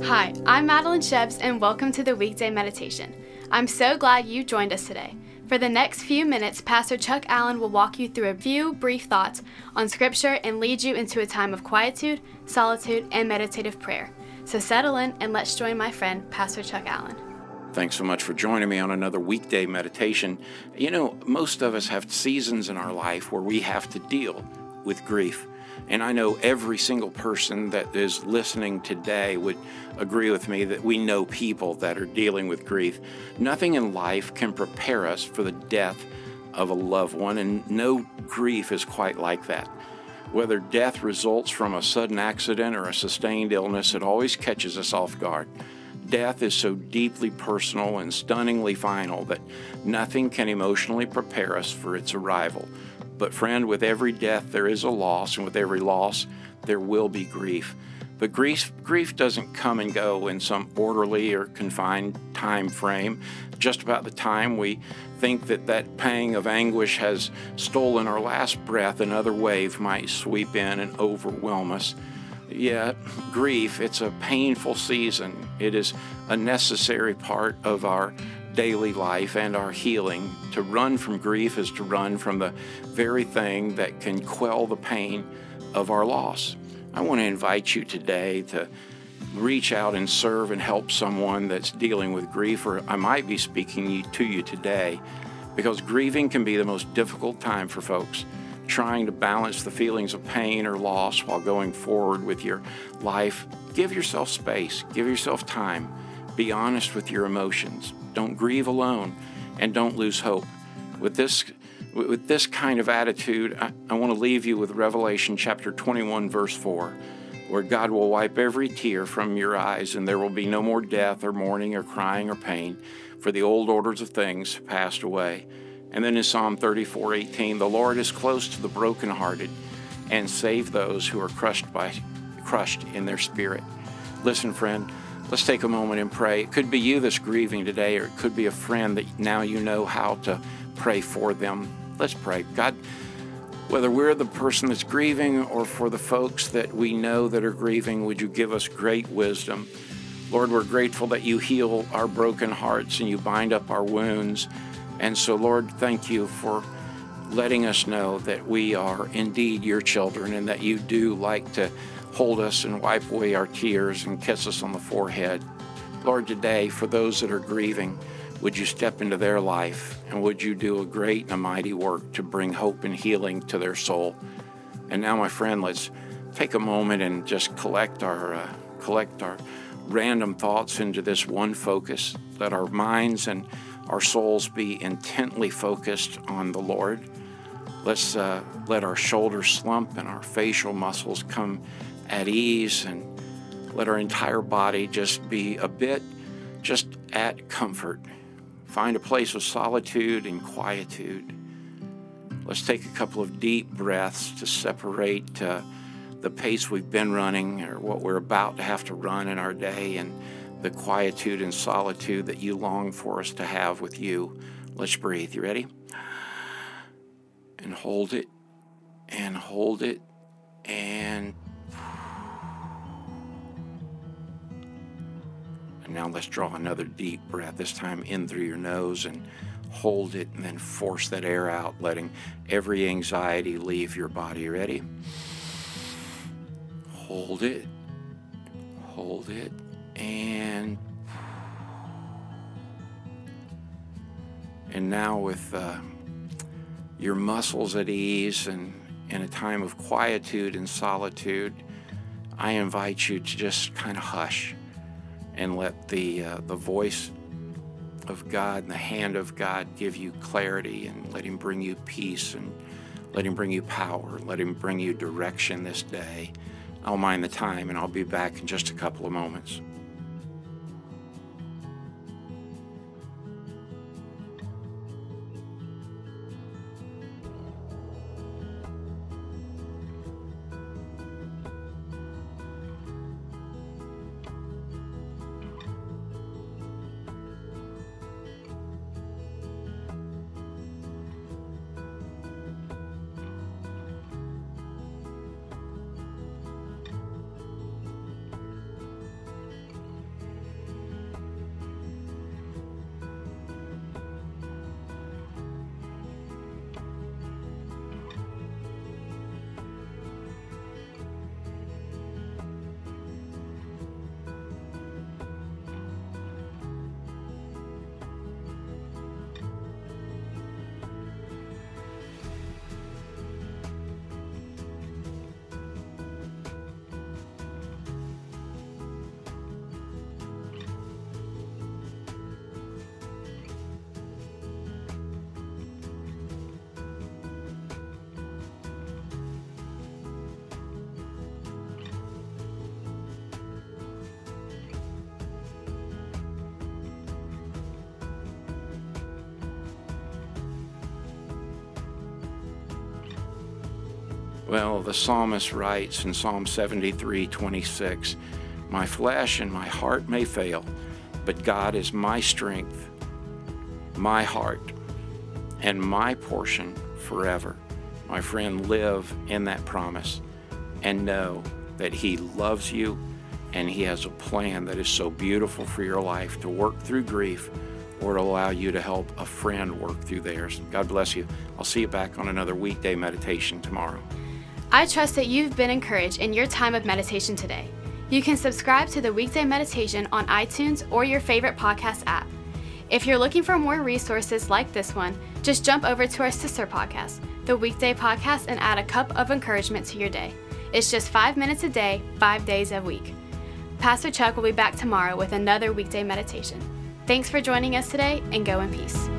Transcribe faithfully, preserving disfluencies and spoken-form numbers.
Hi, I'm Madeline Shebs, and welcome to the Weekday Meditation. I'm so glad you joined us today. For the next few minutes, Pastor Chuck Allen will walk you through a few brief thoughts on Scripture and lead you into a time of quietude, solitude, and meditative prayer. So settle in and let's join my friend, Pastor Chuck Allen. Thanks so much for joining me on another weekday meditation. You know, most of us have seasons in our life where we have to deal with grief. And I know every single person that is listening today would agree with me that we know people that are dealing with grief. Nothing in life can prepare us for the death of a loved one, and no grief is quite like that. Whether death results from a sudden accident or a sustained illness, it always catches us off guard. Death is so deeply personal and stunningly final that nothing can emotionally prepare us for its arrival. But friend, with every death there is a loss, and with every loss there will be grief. But grief, grief doesn't come and go in some orderly or confined time frame. Just about the time we think that that pang of anguish has stolen our last breath, another wave might sweep in and overwhelm us. Yet, grief, it's a painful season. It is a necessary part of our daily life and our healing. To run from grief is to run from the very thing that can quell the pain of our loss. I want to invite you today to reach out and serve and help someone that's dealing with grief, or I might be speaking to you today, because grieving can be the most difficult time for folks. Trying to balance the feelings of pain or loss while going forward with your life. Give yourself space, give yourself time. Be honest with your emotions. Don't grieve alone, and don't lose hope. With this, with this kind of attitude, I, I want to leave you with Revelation chapter twenty-one, verse four, where God will wipe every tear from your eyes, and there will be no more death or mourning or crying or pain, for the old orders of things passed away. And then in Psalm thirty-four eighteen, the Lord is close to the brokenhearted and save those who are crushed by crushed in their spirit. Listen, friend, let's take a moment and pray. It could be you that's grieving today, or it could be a friend that now you know how to pray for them. Let's pray. God, whether we're the person that's grieving or for the folks that we know that are grieving, would you give us great wisdom? Lord, we're grateful that you heal our broken hearts and you bind up our wounds. And so, Lord, thank you for letting us know that we are indeed your children, and that you do like to hold us and wipe away our tears and kiss us on the forehead. Lord, today, for those that are grieving, would you step into their life, and would you do a great and a mighty work to bring hope and healing to their soul. And now, my friend, let's take a moment and just collect our uh, collect our random thoughts into this one focus. Let our minds and our souls be intently focused on the Lord. Let's uh, let our shoulders slump and our facial muscles come at ease, and let our entire body just be a bit just at comfort. Find a place of solitude and quietude. Let's take a couple of deep breaths to separate uh, the pace we've been running, or what we're about to have to run in our day, and the quietude and solitude that you long for us to have with you. Let's breathe. You ready? And hold it, and hold it, and and now let's draw another deep breath, this time in through your nose, and hold it, and then force that air out, letting every anxiety leave your body. You ready? Hold it, hold it, and and now with uh, your muscles at ease and in a time of quietude and solitude, I invite you to just kind of hush and let the uh, the voice of God and the hand of God give you clarity, and let him bring you peace, and let him bring you power, let him bring you direction this day. I'll mind the time, and I'll be back in just a couple of moments. Well, the psalmist writes in Psalm seventy-three twenty-six, "My flesh and my heart may fail, but God is my strength, my heart, and my portion forever." My friend, live in that promise and know that He loves you and He has a plan that is so beautiful for your life to work through grief or to allow you to help a friend work through theirs. God bless you. I'll see you back on another weekday meditation tomorrow. I trust that you've been encouraged in your time of meditation today. You can subscribe to the Weekday Meditation on iTunes or your favorite podcast app. If you're looking for more resources like this one, just jump over to our sister podcast, the Weekday Podcast, and add a cup of encouragement to your day. It's just five minutes a day, five days a week. Pastor Chuck will be back tomorrow with another weekday meditation. Thanks for joining us today, and go in peace.